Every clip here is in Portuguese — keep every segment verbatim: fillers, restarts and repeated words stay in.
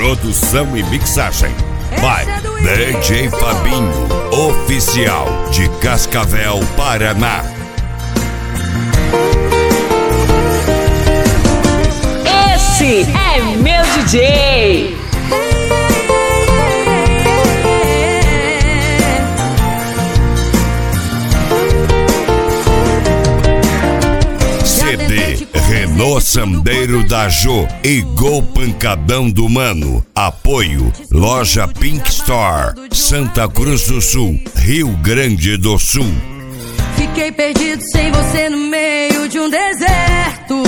Produção e mixagem by D J Fabinho, oficial de Cascavel, Paraná. Esse é meu D J. C D Renault Sandeiro da Jô e Gol Pancadão do Mano. Apoio Loja Pink Store, Santa Cruz do Sul, Rio Grande do Sul. Fiquei perdido sem você no meio de um deserto,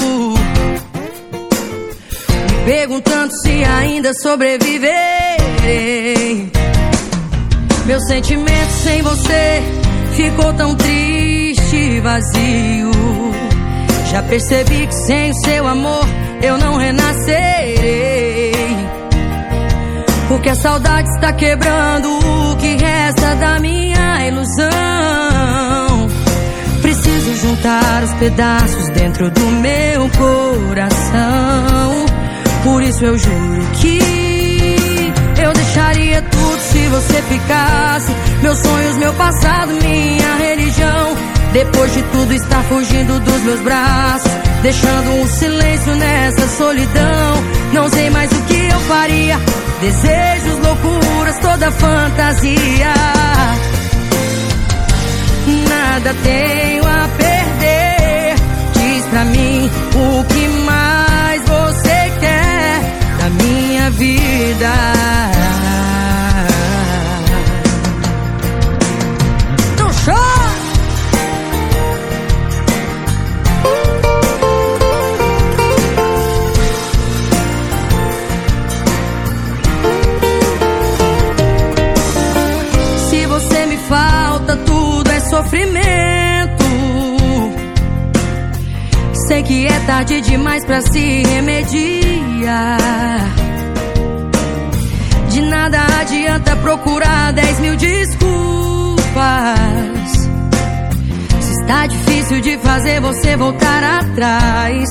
me perguntando se ainda sobreviverei. Meu sentimento sem você ficou tão triste e vazio. Já percebi que sem o seu amor eu não renascerei, porque a saudade está quebrando o que resta da minha ilusão. Preciso juntar os pedaços dentro do meu coração. Por isso eu juro que eu deixaria tudo se você ficasse. Meus sonhos, meu passado, minha religião. Depois de tudo estar fugindo dos meus braços, deixando um silêncio nessa solidão. Não sei mais o que eu faria. Desejos, loucuras, toda fantasia. Nada tenho a perder. Diz pra mim o que mais você quer da minha vida. Então chora! Falta, tudo é sofrimento. Sei que é tarde demais pra se remediar. De nada adianta procurar dez mil desculpas. Se está difícil de fazer você voltar atrás.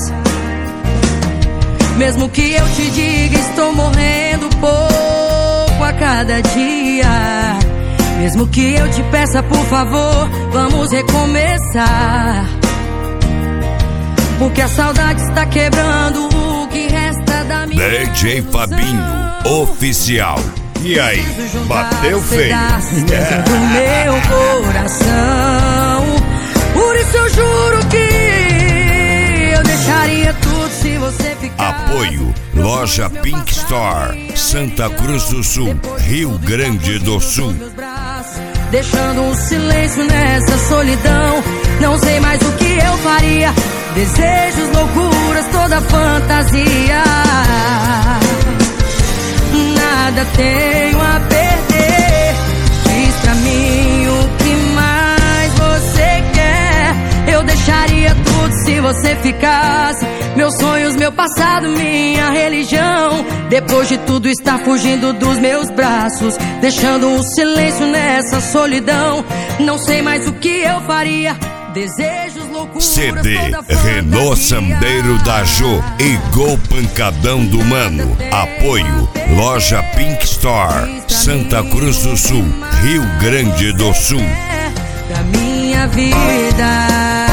Mesmo que eu te diga, estou morrendo pouco a cada dia. Mesmo que eu te peça, por favor, vamos recomeçar. Porque a saudade está quebrando o que resta da minha D J Fabinho, oficial. E aí, bateu feio? Dentro do meu coração. Por isso eu juro que eu deixaria tudo se você ficar. Apoio Loja Pink Store, Santa Cruz do Sul, Rio Grande do Sul. Deixando um silêncio nessa solidão. Não sei mais o que eu faria. Desejos, loucuras, toda fantasia. Nada tenho a perder. Diz pra mim o que mais você quer. Eu deixaria tudo se você ficasse. Meus sonhos, meu passado, minha religião. Depois de tudo estar fugindo dos meus braços, deixando um silêncio nessa solidão. Não sei mais o que eu faria. Desejos, loucuras, C D Renault Sandeiro da Jô e Gol Pancadão do Mano. Apoio Loja Pink Store, Santa Cruz do Sul, Rio Grande do Sul. Da minha vida.